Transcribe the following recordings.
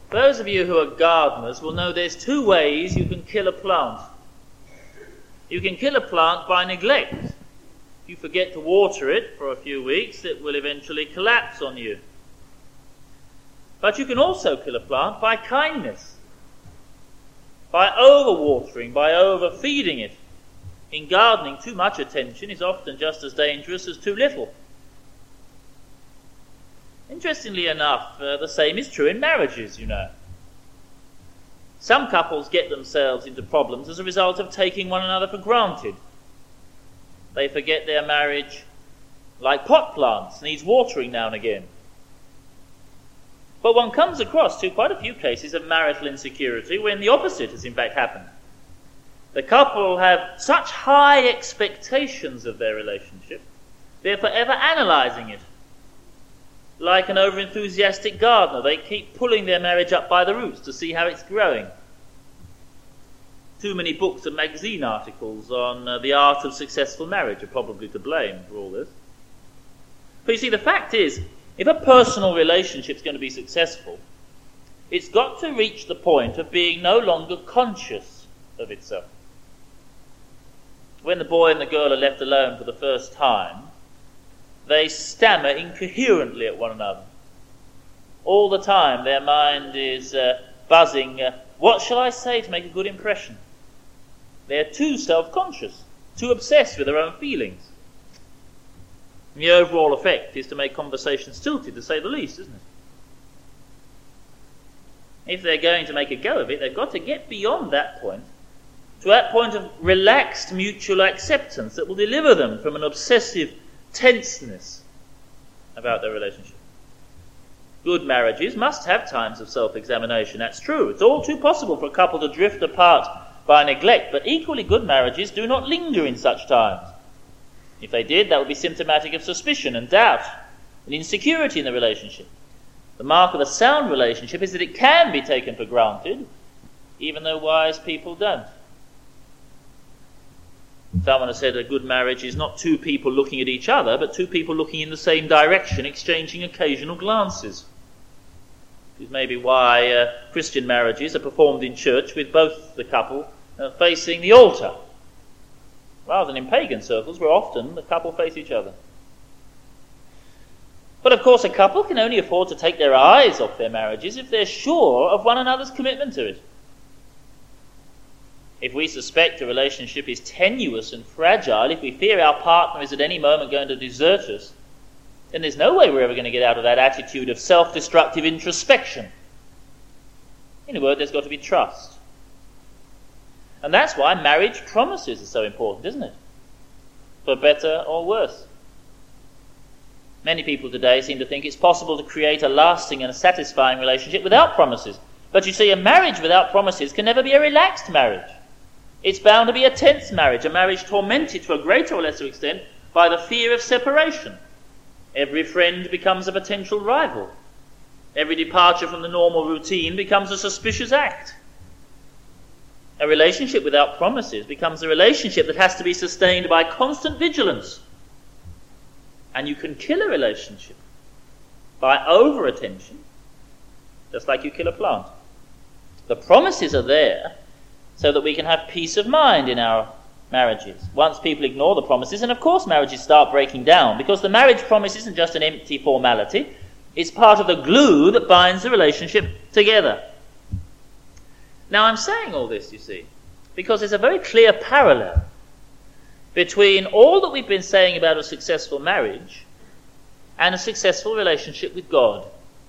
Those of you who are gardeners will know there's two ways you can kill a plant. You can kill a plant by neglect. If you forget to water it for a few weeks, it will eventually collapse on you. But you can also kill a plant by kindness, by overwatering, by overfeeding it. In gardening, too much attention is often just as dangerous as too little. Interestingly enough, the same is true in marriages, you know. Some couples get themselves into problems as a result of taking one another for granted. They forget their marriage, like pot plants, needs watering now and again. But one comes across quite a few cases of marital insecurity when the opposite has in fact happened. The couple have such high expectations of their relationship, they're forever analysing it. Like an over-enthusiastic gardener, they keep pulling their marriage up by the roots to see how it's growing. Too many books and magazine articles on the art of successful marriage are probably to blame for all this. But you see, the fact is, if a personal relationship is going to be successful, it's got to reach the point of being no longer conscious of itself. When the boy and the girl are left alone for the first time, they stammer incoherently at one another. All the time their mind is buzzing, what shall I say to make a good impression? They're too self-conscious, too obsessed with their own feelings. And the overall effect is to make conversation stilted, to say the least, isn't it? If they're going to make a go of it, they've got to get beyond that point, to that point of relaxed mutual acceptance that will deliver them from an obsessive tenseness about their relationship. Good marriages must have times of self-examination, that's true. It's all too possible for a couple to drift apart by neglect, but equally good marriages do not linger in such times. If they did, that would be symptomatic of suspicion and doubt and insecurity in the relationship. The mark of a sound relationship is that it can be taken for granted, even though wise people don't. Someone has said a good marriage is not two people looking at each other, but two people looking in the same direction, exchanging occasional glances. This is maybe why Christian marriages are performed in church with both the couple facing the altar, rather than in pagan circles where often the couple face each other. But of course a couple can only afford to take their eyes off their marriages if they're sure of one another's commitment to it. If we suspect a relationship is tenuous and fragile, if we fear our partner is at any moment going to desert us, then there's no way we're ever going to get out of that attitude of self-destructive introspection. In a word, there's got to be trust. And that's why marriage promises are so important, isn't it? For better or worse. Many people today seem to think it's possible to create a lasting and a satisfying relationship without promises. But you see, a marriage without promises can never be a relaxed marriage. It's bound to be a tense marriage, a marriage tormented to a greater or lesser extent by the fear of separation. Every friend becomes a potential rival. Every departure from the normal routine becomes a suspicious act. A relationship without promises becomes a relationship that has to be sustained by constant vigilance. And you can kill a relationship by over-attention, just like you kill a plant. The promises are there so that we can have peace of mind in our marriages. Once people ignore the promises, and of course marriages start breaking down, because the marriage promise isn't just an empty formality, it's part of the glue that binds the relationship together. Now I'm saying all this, you see, because there's a very clear parallel between all that we've been saying about a successful marriage and a successful relationship with God.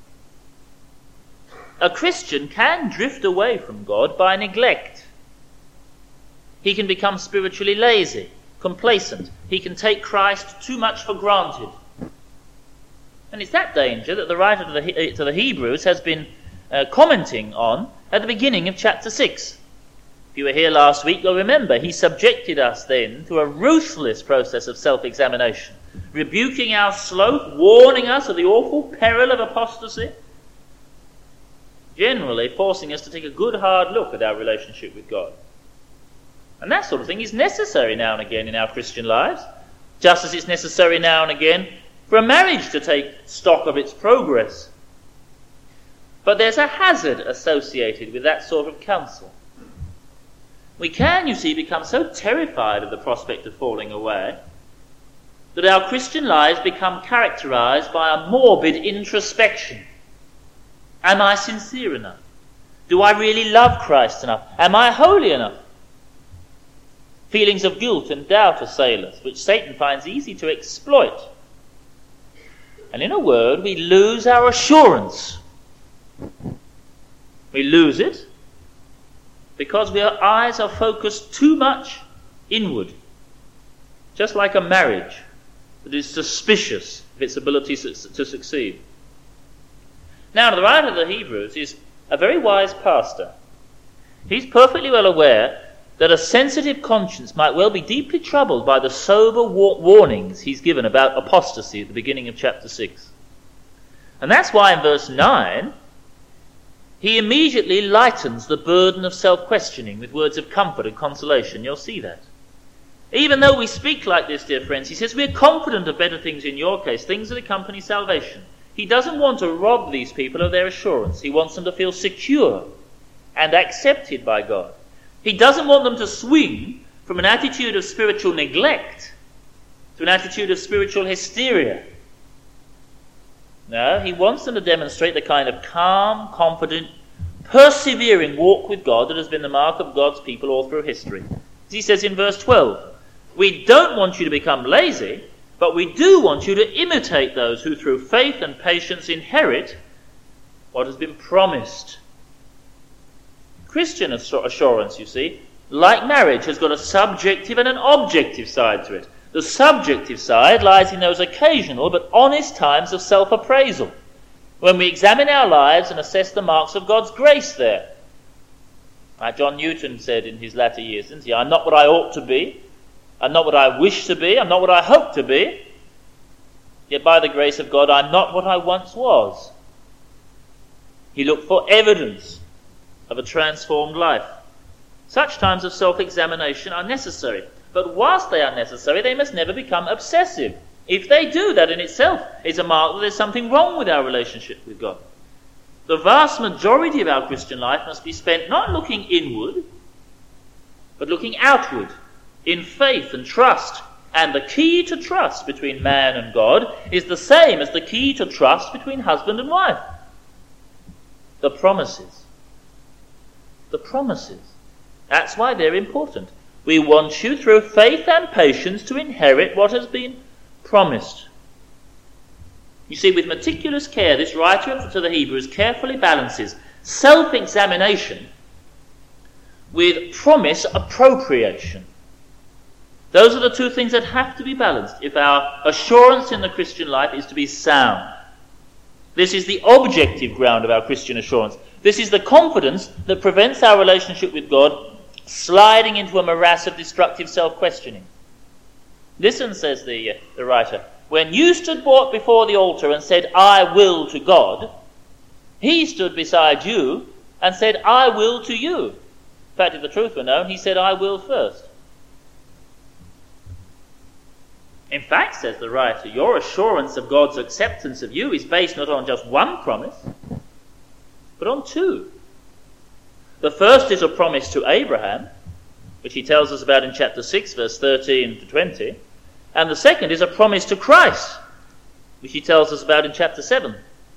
A Christian can drift away from God by neglect. He can become spiritually lazy, complacent. He can take Christ too much for granted. And it's that danger that the writer to the Hebrews has been commenting on at the beginning of chapter 6. If you were here last week, you'll remember he subjected us then to a ruthless process of self-examination, rebuking our sloth, warning us of the awful peril of apostasy, generally forcing us to take a good hard look at our relationship with God. And that sort of thing is necessary now and again in our Christian lives, just as it's necessary now and again for a marriage to take stock of its progress. But there's a hazard associated with that sort of counsel. We can, you see, become so terrified of the prospect of falling away that our Christian lives become characterized by a morbid introspection. Am I sincere enough? Do I really love Christ enough? Am I holy enough? Feelings of guilt and doubt assail us, which Satan finds easy to exploit. And in a word, we lose our assurance. We lose it because our eyes are focused too much inward. Just like a marriage that is suspicious of its ability to succeed. Now, the writer of the Hebrews is a very wise pastor. He's perfectly well aware that a sensitive conscience might well be deeply troubled by the sober warnings he's given about apostasy at the beginning of chapter 6. And that's why in verse 9, he immediately lightens the burden of self-questioning with words of comfort and consolation. You'll see that. Even though we speak like this, dear friends, he says, we're confident of better things in your case, things that accompany salvation. He doesn't want to rob these people of their assurance. He wants them to feel secure and accepted by God. He doesn't want them to swing from an attitude of spiritual neglect to an attitude of spiritual hysteria. No, he wants them to demonstrate the kind of calm, confident, persevering walk with God that has been the mark of God's people all through history. As he says in verse 12, we don't want you to become lazy, but we do want you to imitate those who through faith and patience inherit what has been promised. Christian assurance, you see, like marriage, has got a subjective and an objective side to it. The subjective side lies in those occasional but honest times of self-appraisal, when we examine our lives and assess the marks of God's grace there. Like John Newton said in his latter years, didn't he? I'm not what I ought to be. I'm not what I wish to be. I'm not what I hope to be. Yet by the grace of God, I'm not what I once was. He looked for evidence of a transformed life. Such times of self-examination are necessary. But whilst they are necessary, they must never become obsessive. If they do, that in itself is a mark that there's something wrong with our relationship with God. The vast majority of our Christian life must be spent not looking inward, but looking outward in faith and trust. And the key to trust between man and God is the same as the key to trust between husband and wife. The promises. The promises. That's why they're important. We want you through faith and patience to inherit what has been promised. You see, with meticulous care, this writer to the Hebrews carefully balances self-examination with promise appropriation. Those are the two things that have to be balanced if our assurance in the Christian life is to be sound. This is the objective ground of our Christian assurance. This is the confidence that prevents our relationship with God sliding into a morass of destructive self-questioning. Listen, says the writer, when you stood before the altar and said, I will to God, he stood beside you and said, I will to you. In fact, if the truth were known, he said, I will first. In fact, says the writer, your assurance of God's acceptance of you is based not on just one promise, but on two. The first is a promise to Abraham, which he tells us about in chapter 6, verse 13 to 20. And the second is a promise to Christ, which he tells us about in chapter 7.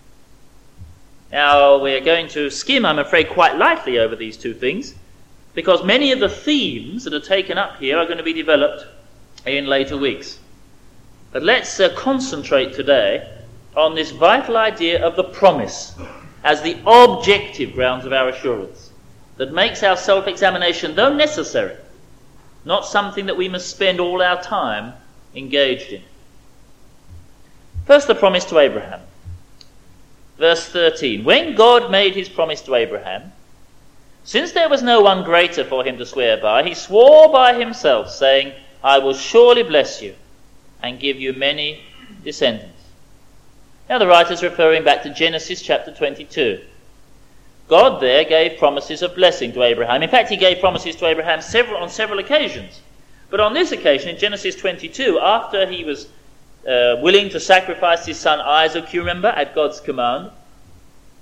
Now, we're going to skim, I'm afraid, quite lightly over these two things, because many of the themes that are taken up here are going to be developed in later weeks. But let's concentrate today on this vital idea of the promise as the objective grounds of our assurance that makes our self-examination, though necessary, not something that we must spend all our time engaged in. First, the promise to Abraham. Verse 13. When God made his promise to Abraham, since there was no one greater for him to swear by, he swore by himself, saying, I will surely bless you and give you many descendants. Now the writer is referring back to Genesis chapter 22. God there gave promises of blessing to Abraham. In fact, he gave promises to Abraham on several occasions. But on this occasion, in Genesis 22, after he was willing to sacrifice his son Isaac, you remember, at God's command,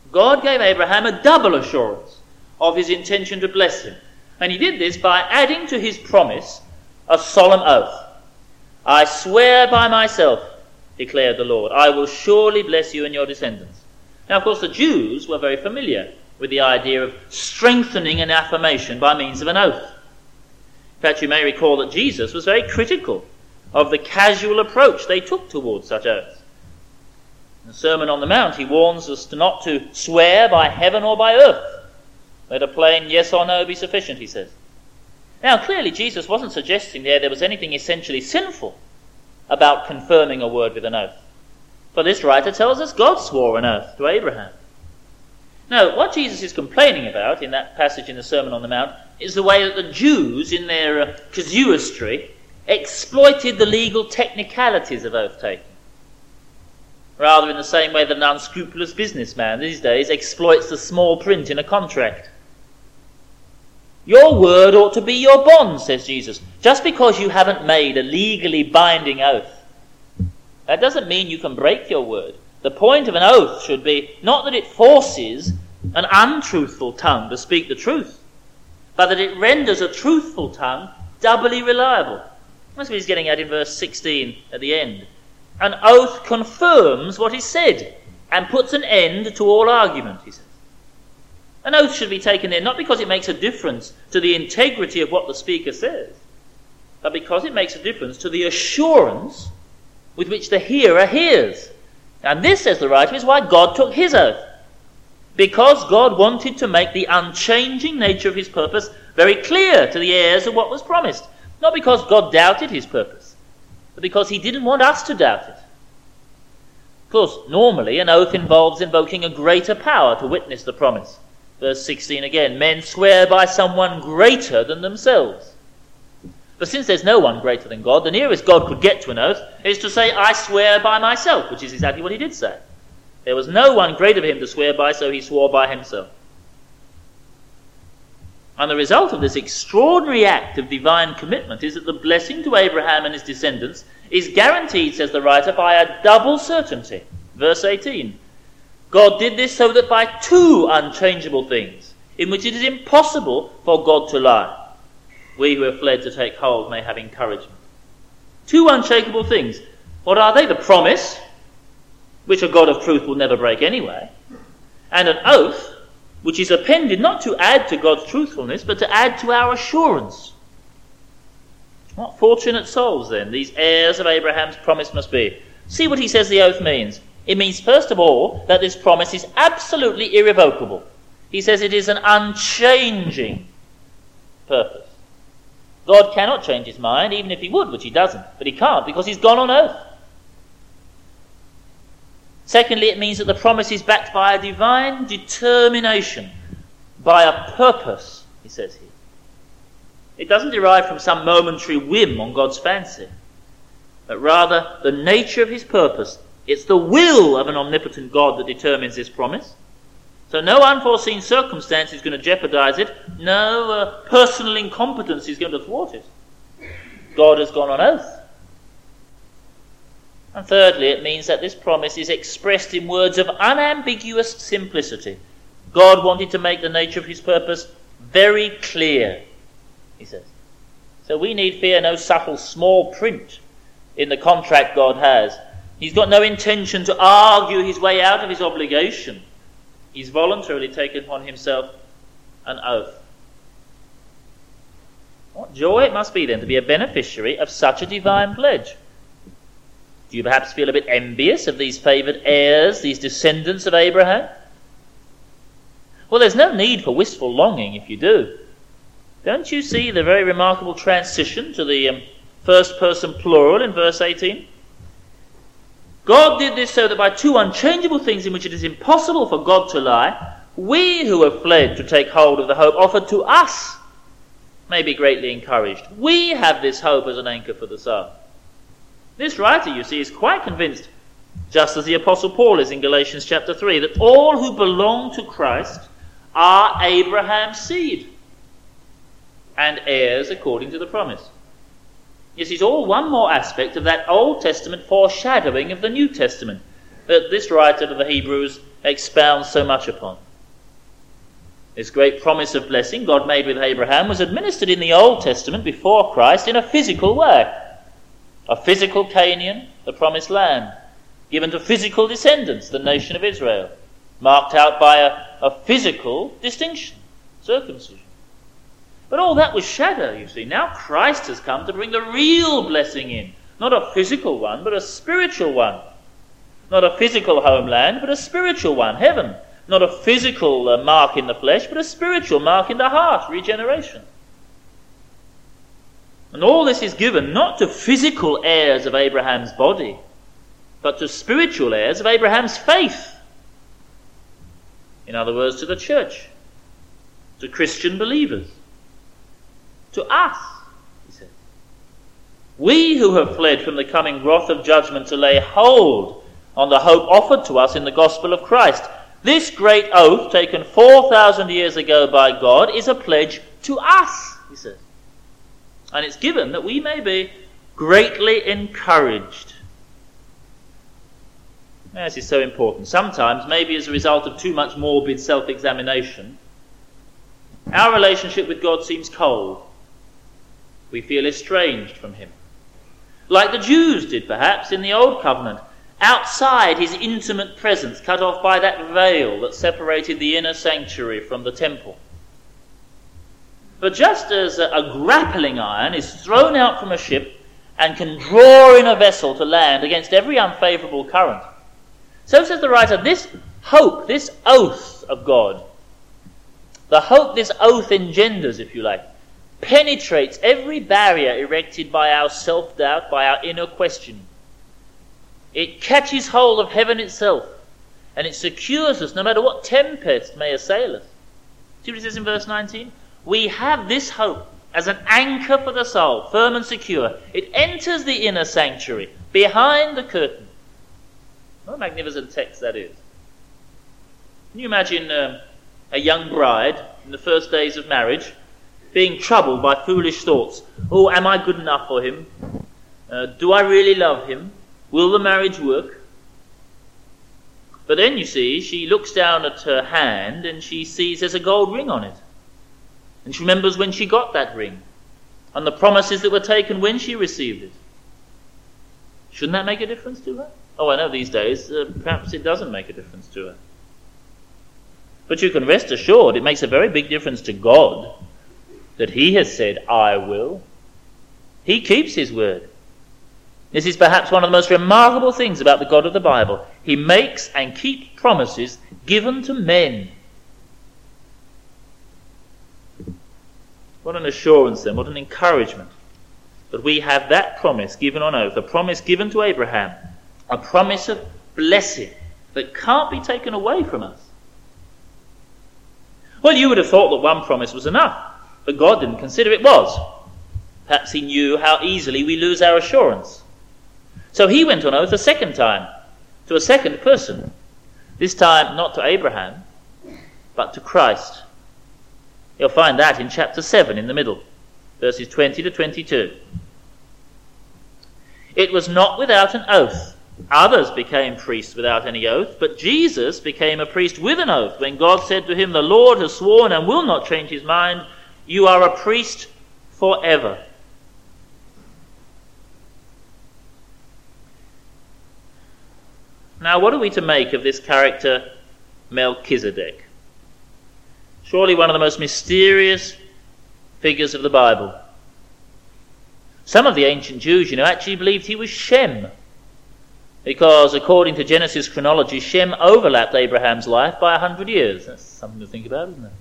God gave Abraham a double assurance of his intention to bless him. And he did this by adding to his promise a solemn oath. I swear by myself, declared the Lord, I will surely bless you and your descendants. Now, of course, the Jews were very familiar with the idea of strengthening an affirmation by means of an oath. In fact, you may recall that Jesus was very critical of the casual approach they took towards such oaths. In the Sermon on the Mount, he warns us not to swear by heaven or by earth. Let a plain yes or no be sufficient, he says. Now, clearly, Jesus wasn't suggesting there was anything essentially sinful about confirming a word with an oath. For this writer tells us God swore an oath to Abraham. Now, what Jesus is complaining about in that passage in the Sermon on the Mount is the way that the Jews, in their casuistry, exploited the legal technicalities of oath-taking. Rather in the same way that an unscrupulous businessman these days exploits the small print in a contract. Your word ought to be your bond, says Jesus, just because you haven't made a legally binding oath. That doesn't mean you can break your word. The point of an oath should be not that it forces an untruthful tongue to speak the truth, but that it renders a truthful tongue doubly reliable. That's what he's getting at in verse 16 at the end. An oath confirms what is said and puts an end to all argument, he says. An oath should be taken there not because it makes a difference to the integrity of what the speaker says, but because it makes a difference to the assurance with which the hearer hears. And this, says the writer, is why God took his oath. Because God wanted to make the unchanging nature of his purpose very clear to the heirs of what was promised. Not because God doubted his purpose, but because he didn't want us to doubt it. Of course, normally an oath involves invoking a greater power to witness the promise. Verse 16 again, men swear by someone greater than themselves. But since there's no one greater than God, the nearest God could get to an oath is to say, I swear by myself, which is exactly what he did say. There was no one greater for him to swear by, so he swore by himself. And the result of this extraordinary act of divine commitment is that the blessing to Abraham and his descendants is guaranteed, says the writer, by a double certainty. Verse 18. God did this so that by two unchangeable things, in which it is impossible for God to lie, we who have fled to take hold may have encouragement. Two unshakable things. What are they? The promise, which a God of truth will never break anyway, and an oath, which is appended not to add to God's truthfulness, but to add to our assurance. What fortunate souls, then, these heirs of Abraham's promise must be. See what he says the oath means. It means, first of all, that this promise is absolutely irrevocable. He says it is an unchanging purpose. God cannot change his mind, even if he would, which he doesn't. But he can't, because he's gone on oath. Secondly, it means that the promise is backed by a divine determination, by a purpose, he says here. It doesn't derive from some momentary whim on God's fancy, but rather the nature of his purpose. It's the will of an omnipotent God that determines this promise. So no unforeseen circumstance is going to jeopardize it. No personal incompetence is going to thwart it. God has gone on oath. And thirdly, it means that this promise is expressed in words of unambiguous simplicity. God wanted to make the nature of his purpose very clear, he says. So we need fear no subtle small print in the contract God has. He's got no intention to argue his way out of his obligation. He's voluntarily taken upon himself an oath. What joy it must be then to be a beneficiary of such a divine pledge. Do you perhaps feel a bit envious of these favoured heirs, these descendants of Abraham? Well, there's no need for wistful longing if you do. Don't you see the very remarkable transition to the first person plural in verse 18? God did this so that by two unchangeable things in which it is impossible for God to lie, we who have fled to take hold of the hope offered to us may be greatly encouraged. We have this hope as an anchor for the soul. This writer, you see, is quite convinced, just as the Apostle Paul is in Galatians chapter 3, that all who belong to Christ are Abraham's seed and heirs according to the promise. Yes, it's all one more aspect of that Old Testament foreshadowing of the New Testament that this writer to the Hebrews expounds so much upon. This great promise of blessing God made with Abraham was administered in the Old Testament before Christ in a physical way. A physical Canaan, the promised land, given to physical descendants, the nation of Israel, marked out by a physical distinction, circumcision. But all that was shadow, you see. Now Christ has come to bring the real blessing in. Not a physical one, but a spiritual one. Not a physical homeland, but a spiritual one, heaven. Not a physical mark in the flesh, but a spiritual mark in the heart, regeneration. And all this is given not to physical heirs of Abraham's body, but to spiritual heirs of Abraham's faith. In other words, to the church, to Christian believers, to us, he says. We who have fled from the coming wrath of judgment to lay hold on the hope offered to us in the gospel of Christ. This great oath, taken 4,000 years ago by God, is a pledge to us, he says. And it's given that we may be greatly encouraged. Now, this is so important. Sometimes, maybe as a result of too much morbid self-examination, our relationship with God seems cold. We feel estranged from him. Like the Jews did, perhaps, in the Old Covenant, outside his intimate presence, cut off by that veil that separated the inner sanctuary from the temple. But just as a grappling iron is thrown out from a ship and can draw in a vessel to land against every unfavourable current, so says the writer, this hope, this oath of God, the hope this oath engenders, if you like, penetrates every barrier erected by our self-doubt, by our inner questioning. It catches hold of heaven itself, and it secures us no matter what tempest may assail us. See what it says in verse 19? We have this hope as an anchor for the soul, firm and secure. It enters the inner sanctuary, behind the curtain. What a magnificent text that is. Can you imagine a young bride in the first days of marriage being troubled by foolish thoughts? Oh, am I good enough for him? Do I really love him? Will the marriage work? But then, you see, she looks down at her hand and she sees there's a gold ring on it. And she remembers when she got that ring and the promises that were taken when she received it. Shouldn't that make a difference to her? Oh, I know these days, perhaps it doesn't make a difference to her. But you can rest assured it makes a very big difference to God that he has said, I will. He keeps his word. This is perhaps one of the most remarkable things about the God of the Bible. He makes and keeps promises given to men. What an assurance then, what an encouragement that we have that promise given on oath, a promise given to Abraham, a promise of blessing that can't be taken away from us. Well, you would have thought that one promise was enough, but God didn't consider it was. Perhaps he knew how easily we lose our assurance. So he went on oath a second time, to a second person. This time not to Abraham, but to Christ. You'll find that in chapter 7 in the middle, verses 20 to 22. It was not without an oath. Others became priests without any oath, but Jesus became a priest with an oath when God said to him, the Lord has sworn and will not change his mind, you are a priest forever. Now, what are we to make of this character Melchizedek? Surely one of the most mysterious figures of the Bible. Some of the ancient Jews, actually believed he was Shem, because according to Genesis chronology, Shem overlapped Abraham's life by 100 years. That's something to think about, isn't it?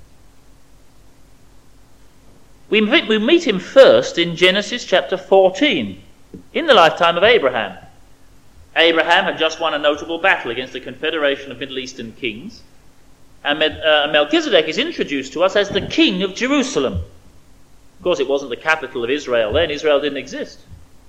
We meet him first in Genesis chapter 14, in the lifetime of Abraham. Abraham had just won a notable battle against a confederation of Middle Eastern kings, and Melchizedek is introduced to us as the king of Jerusalem. Of course, it wasn't the capital of Israel then. Israel didn't exist.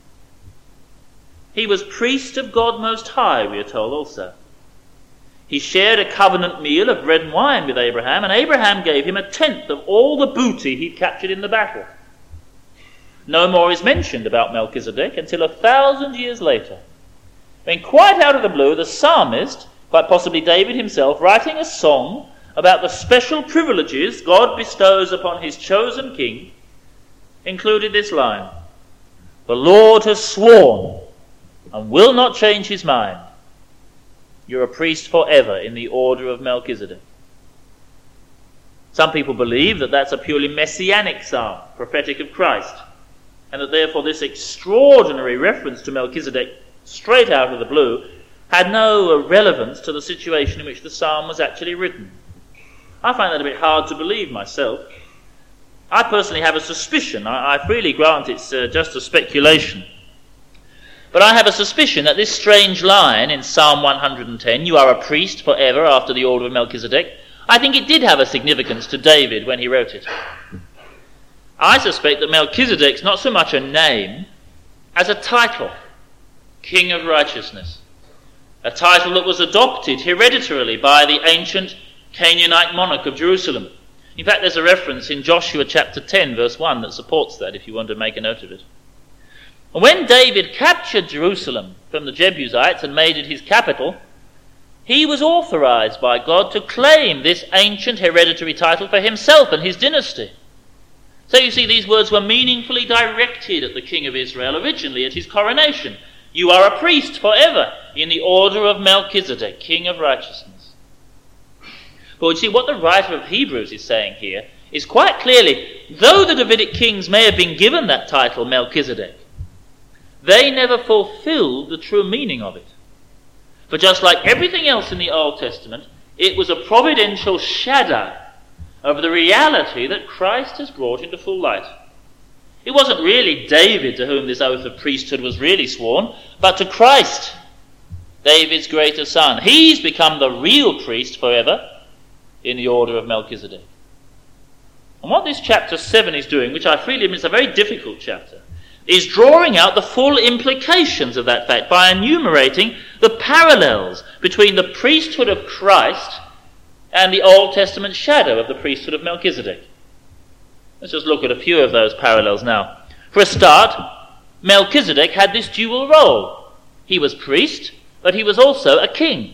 He was priest of God Most High, we are told also. He shared a covenant meal of bread and wine with Abraham, and Abraham gave him 1/10 of all the booty he'd captured in the battle. No more is mentioned about Melchizedek until 1,000 years later, when quite out of the blue, the psalmist quite possibly David himself, writing a song about the special privileges God bestows upon his chosen king, included this line: "The Lord has sworn and will not change his mind. You're a priest forever in the order of Melchizedek." Some people believe that that's a purely messianic psalm, prophetic of Christ, and that therefore this extraordinary reference to Melchizedek, straight out of the blue, had no relevance to the situation in which the psalm was actually written. I find that a bit hard to believe myself. I personally have a suspicion, I freely grant it's just a speculation, but I have a suspicion that this strange line in Psalm 110, "You are a priest forever after the order of Melchizedek," I think it did have a significance to David when he wrote it. I suspect that Melchizedek's not so much a name as a title, King of Righteousness, a title that was adopted hereditarily by the ancient Canaanite monarch of Jerusalem. In fact, there's a reference in Joshua chapter 10, verse 1 that supports that, if you want to make a note of it. When David captured Jerusalem from the Jebusites and made it his capital, he was authorized by God to claim this ancient hereditary title for himself and his dynasty. So you see, these words were meaningfully directed at the king of Israel originally at his coronation. "You are a priest forever in the order of Melchizedek, King of Righteousness." But you see, what the writer of Hebrews is saying here is quite clearly, though the Davidic kings may have been given that title, Melchizedek, they never fulfilled the true meaning of it. For just like everything else in the Old Testament, it was a providential shadow of the reality that Christ has brought into full light. It wasn't really David to whom this oath of priesthood was really sworn, but to Christ, David's greater son. He's become the real priest forever in the order of Melchizedek. And what this chapter 7 is doing, which I freely admit is a very difficult chapter, is drawing out the full implications of that fact by enumerating the parallels between the priesthood of Christ and the Old Testament shadow of the priesthood of Melchizedek. Let's just look at a few of those parallels now. For a start, Melchizedek had this dual role. He was priest, but he was also a king.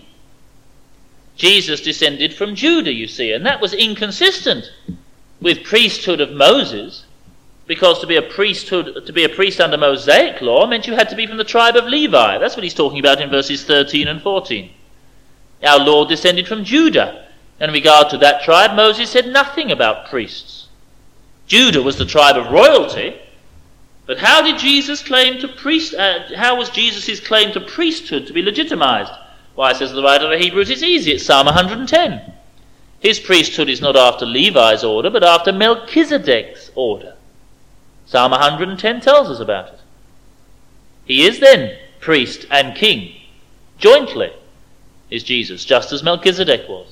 Jesus descended from Judah, you see, and that was inconsistent with priesthood of Moses, because to be a priest under Mosaic law meant you had to be from the tribe of Levi. That's what he's talking about in verses 13 and 14. Our Lord descended from Judah, and in regard to that tribe, Moses said nothing about priests. Judah was the tribe of royalty, but how was Jesus' claim to priesthood to be legitimized? Why, says the writer of Hebrews, it's easy. It's Psalm 110. His priesthood is not after Levi's order, but after Melchizedek's order. Psalm 110 tells us about it. He is then priest and king. Jointly is Jesus, just as Melchizedek was.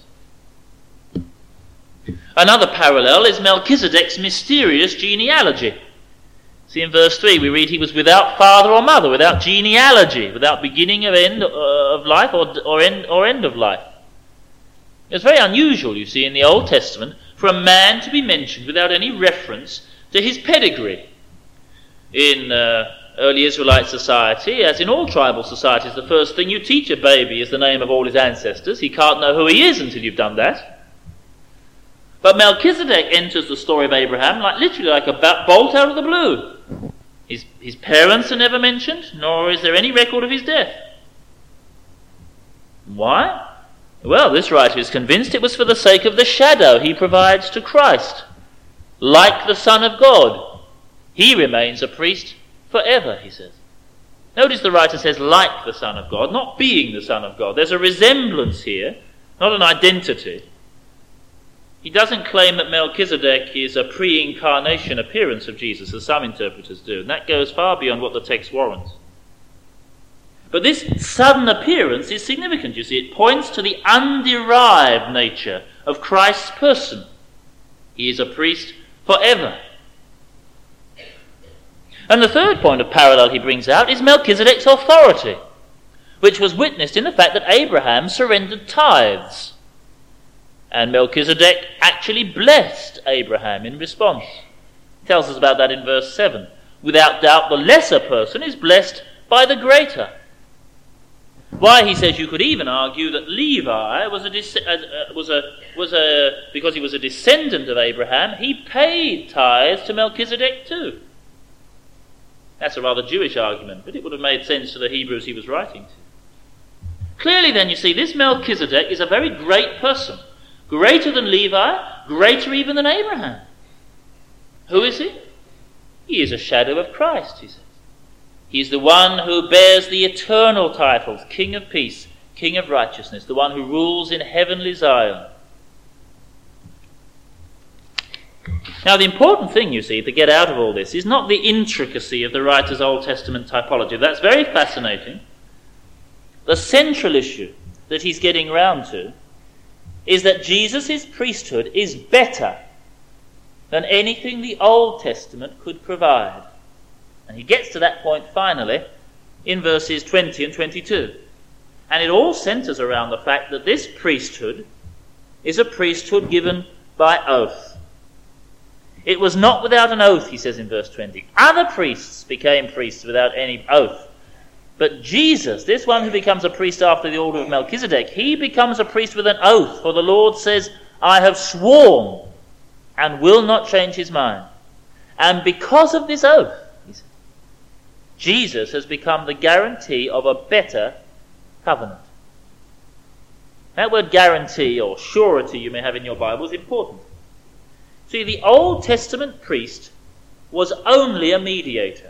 Another parallel is Melchizedek's mysterious genealogy. See, in verse 3 we read he was without father or mother, without genealogy, without beginning of end of life or end of life. It's very unusual, you see, in the Old Testament for a man to be mentioned without any reference to his pedigree. In early Israelite society, as in all tribal societies, the first thing you teach a baby is the name of all his ancestors. He can't know who he is until you've done that. But Melchizedek enters the story of Abraham literally like a bolt out of the blue. His parents are never mentioned, nor is there any record of his death. Why? Well, this writer is convinced it was for the sake of the shadow he provides to Christ. Like the Son of God, he remains a priest forever, he says. Notice the writer says like the Son of God, not being the Son of God. There's a resemblance here, not an identity. He doesn't claim that Melchizedek is a pre-incarnation appearance of Jesus, as some interpreters do, and that goes far beyond what the text warrants. But this sudden appearance is significant, you see. It points to the underived nature of Christ's person. He is a priest forever. And the third point of parallel he brings out is Melchizedek's authority, which was witnessed in the fact that Abraham surrendered tithes. And Melchizedek actually blessed Abraham in response. He tells us about that in verse 7. Without doubt, the lesser person is blessed by the greater. Why, he says, you could even argue that Levi because he was a descendant of Abraham, he paid tithes to Melchizedek too. That's a rather Jewish argument, but it would have made sense to the Hebrews he was writing to. Clearly then, you see, this Melchizedek is a very great person. Greater than Levi, greater even than Abraham. Who is he? He is a shadow of Christ, he says. He is the one who bears the eternal titles, King of Peace, King of Righteousness, the one who rules in heavenly Zion. Now, the important thing, you see, to get out of all this is not the intricacy of the writer's Old Testament typology. That's very fascinating. The central issue that he's getting round to is that Jesus' priesthood is better than anything the Old Testament could provide. And he gets to that point finally in verses 20 and 22. And it all centers around the fact that this priesthood is a priesthood given by oath. It was not without an oath, he says in verse 20. Other priests became priests without any oath. But Jesus, this one who becomes a priest after the order of Melchizedek, he becomes a priest with an oath. For the Lord says, I have sworn and will not change his mind. And because of this oath, Jesus has become the guarantee of a better covenant. That word guarantee or surety you may have in your Bible is important. See, the Old Testament priest was only a mediator.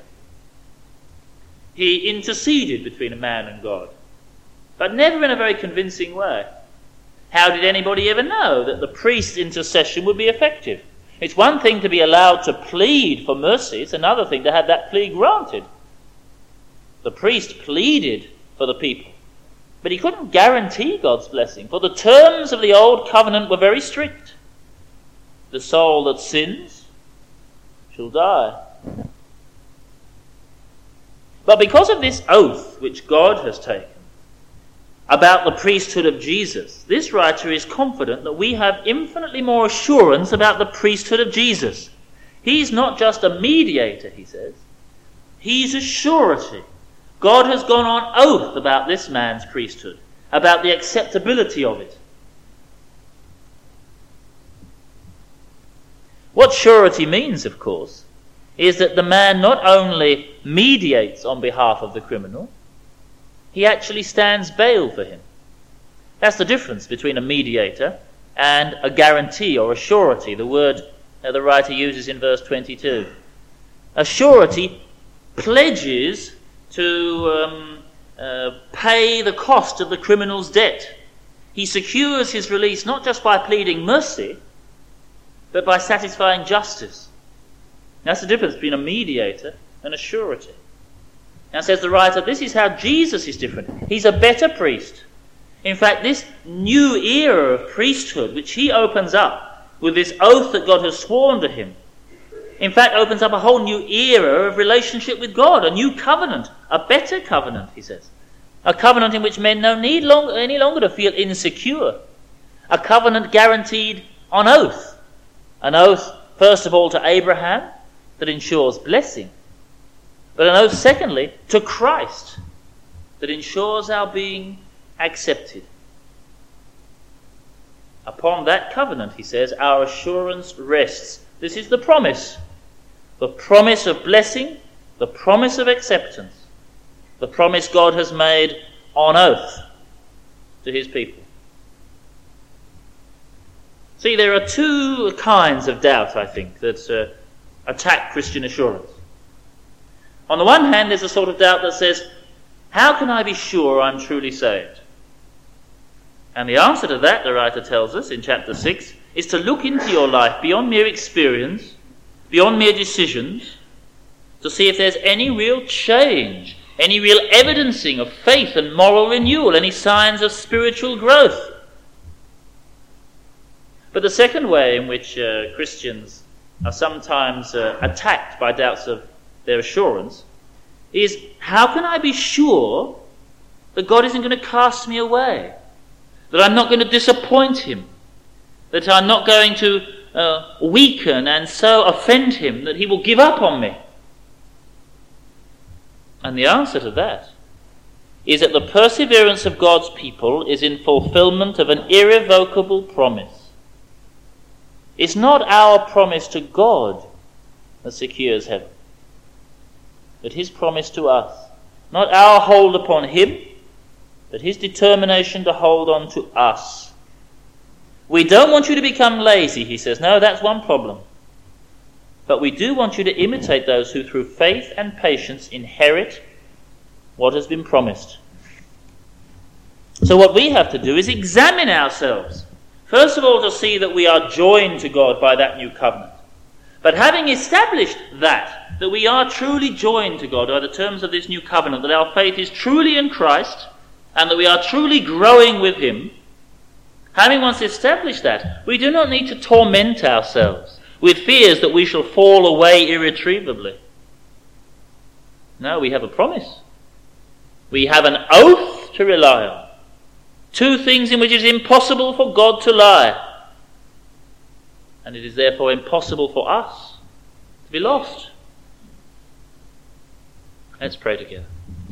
He interceded between a man and God, but never in a very convincing way. How did anybody ever know that the priest's intercession would be effective? It's one thing to be allowed to plead for mercy, it's another thing to have that plea granted. The priest pleaded for the people, but he couldn't guarantee God's blessing, for the terms of the old covenant were very strict. The soul that sins shall die. But because of this oath which God has taken about the priesthood of Jesus, this writer is confident that we have infinitely more assurance about the priesthood of Jesus. He's not just a mediator, he says. He's a surety. God has gone on oath about this man's priesthood, about the acceptability of it. What surety means, of course, is that the man not only mediates on behalf of the criminal, he actually stands bail for him. That's the difference between a mediator and a guarantee or a surety, the word the writer uses in verse 22. A surety pledges to pay the cost of the criminal's debt. He secures his release not just by pleading mercy, but by satisfying justice. That's the difference between a mediator and a surety. Now, says the writer, this is how Jesus is different. He's a better priest. In fact, this new era of priesthood, which he opens up with this oath that God has sworn to him, in fact, opens up a whole new era of relationship with God, a new covenant, a better covenant, he says. A covenant in which men no need any longer to feel insecure. A covenant guaranteed on oath. An oath, first of all, to Abraham that ensures blessing. But an oath, secondly, to Christ that ensures our being accepted. Upon that covenant, he says, our assurance rests. This is the promise. The promise of blessing, the promise of acceptance. The promise God has made on oath to his people. See, there are two kinds of doubt, I think, that attack Christian assurance. On the one hand, there's a sort of doubt that says, how can I be sure I'm truly saved? And the answer to that, the writer tells us in chapter 6, is to look into your life beyond mere experience, beyond mere decisions, to see if there's any real change, any real evidencing of faith and moral renewal, any signs of spiritual growth. But the second way in which Christians are sometimes attacked by doubts of their assurance is, how can I be sure that God isn't going to cast me away? That I'm not going to disappoint him? That I'm not going to weaken and so offend him that he will give up on me? And the answer to that is that the perseverance of God's people is in fulfillment of an irrevocable promise. It's not our promise to God that secures heaven, but his promise to us. Not our hold upon him, but his determination to hold on to us. We don't want you to become lazy, he says. No, that's one problem. But we do want you to imitate those who through faith and patience inherit what has been promised. So what we have to do is examine ourselves. First of all, to see that we are joined to God by that new covenant. But having established that we are truly joined to God by the terms of this new covenant, that our faith is truly in Christ, and that we are truly growing with him, having once established that, we do not need to torment ourselves with fears that we shall fall away irretrievably. No, we have a promise. We have an oath to rely on. Two things in which it is impossible for God to lie. And it is therefore impossible for us to be lost. Let's pray together.